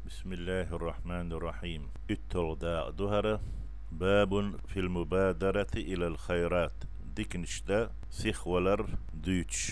بسم الله الرحمن الرحيم. التوضاء ظهر. باب في المبادرة إلى الخيرات. ديكنشتا سيخ ولر دوتش.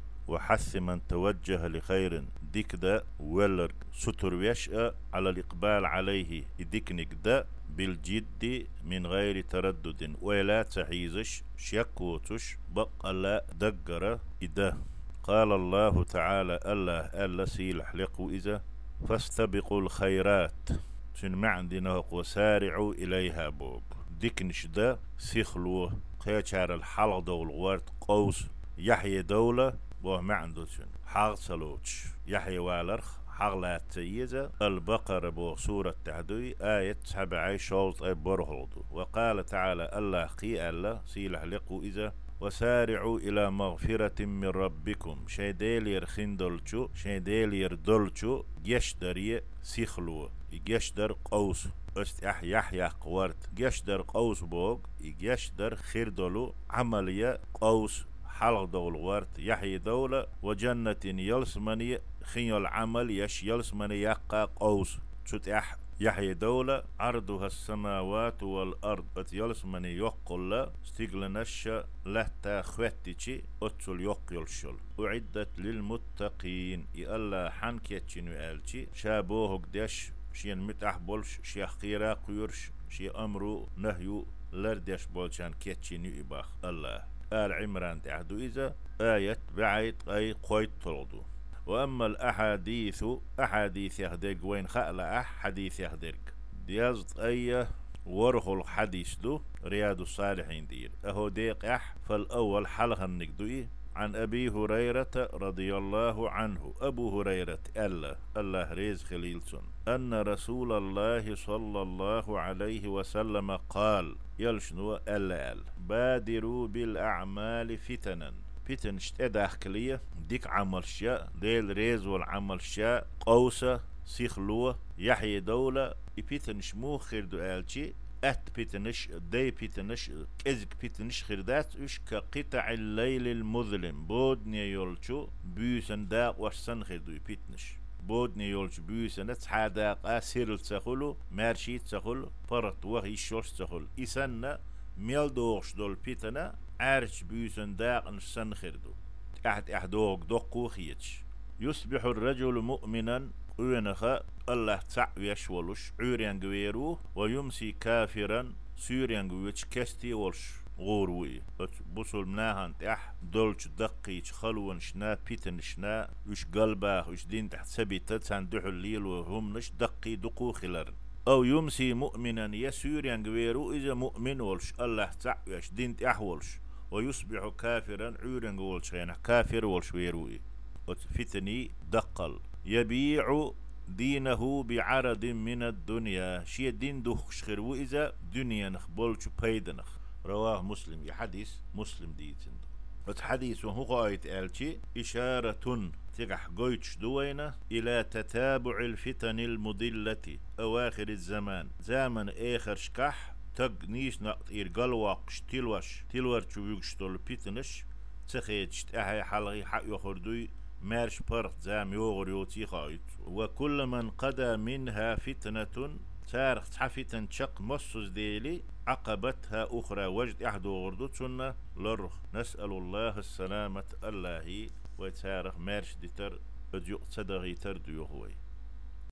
وحث من توجه لخير ديكدا ولر ستر يشأ على الإقبال عليه ديكنك دا بالجد من غير تردد ولا تحيزش شيكوتش بقى دقر إده. قال الله تعالى الله سيلح لقو إذا فاستبقوا الخيرات شن ما عندنا وسارعوا إليها بوب ديكنش دا سيخلو قيشار الحلق دول غوارت قوس يحيى دولة بوه ما عنده شن حاغ سلوتش يحيى والرخ حغلات تيزة البقرة بو سورة تحدوي آية 7 شولط برهلدو. وقال تعالى الله قي الله سيلح لقو إذا وسارعوا إلى مغفرة من ربكم شيديلير خندلچو شيديلير دولچو يشدري سيخلو يشدر قوس است يحيى قورت يشدر قوس بوغ يشدر خيردلو عملية قوس حلق دول ورت يحيى دولة وجنة يلسمني خيو العمل يلسمني يقى قوس شت يحيى دولة عرضها السماوات والأرض اتيالس من يقل استيغلنش لهتا خواتيشي اتسل يقيلشل أعدت للمتقين يألا حنكيتشن وآلشي شابوه قدش شين متح بولش شي خيرا قيرش شي أمرو نهيو لردش بولشان كيتشن يباخ الله آل عمران تعدو إذا آية بعيد أي قويت طردو. وأما الأحاديث أحاديث يهدق وين خأل حديث يهدق ديازت أي ورخ الحديث دو رياض الصالحين دير أهو ديق فالأول حلقة النقدوي عن أبي هريرة رضي الله عنه أبو هريرة الله ريز خليلسون أن رسول الله صلى الله عليه وسلم قال يلشنو بادروا بالأعمال فتنا فتن اشتداخلية ديك عمل شاء ديل ريز والعمل شاء قوسة سيخلوة يحيى دولة يبيتن شمو خير دوالشي بيتنش دي بيتنش كزك بيتنش خيردات اش كقطع الليل المظلم بودني يولشو بيسن داق وشسن خير دو يبيتنش بودني يولش بيسن تحاداق اسير تسخلو مارشي تسخلو فرط وغي شوش تسخل إسن ميل دوغش دول بيتنا عارش بيسن داق نشسن خيردو احدوغ دقو خيتش يصبح الرجل مؤمنا وينخا الله تعو يشولش عوريان غويرو ويمسي كافرا سوريان غويتش كستي ولش غوروي بوصل مناهن دولش دقيش خلون شنا بيتن شنا وش قلبه وش دين تحت سبيتت سندحو الليل وهم نش دقي دقو خلرن أو يمسي مؤمنا يسوريان غويرو إذا مؤمن ولش الله تعو يش دين تحولش ويصبح كافرا عوريان غولش يعني كافر ولش ويروي فتني دقل يبيع دينه بعرض من الدنيا شي دين دخش خير وإذا دنيا نخبولش بيدنخ رواه مسلم يحديث مسلم ديتن حديث هو قايت آلتي إشارة تقح قويتش دوينة إلى تتابع الفتن المضلة أواخر الزمان زمن آخر شكح تقنيش نقطير قلواقش تلور تشويقش تول بيتنش تخيتش أهي حلغي حق يخردوي مارش برت زام يوغر يوتي خايت وكل من قضى منها فتنة تارخ تحفتن شق مصص ديلي عقبتها أخرى وجد أحدو غردوتشن لرخ نسأل الله السلامة الله ويتارخ مارش ديتر أديو صدغي تردو يهوي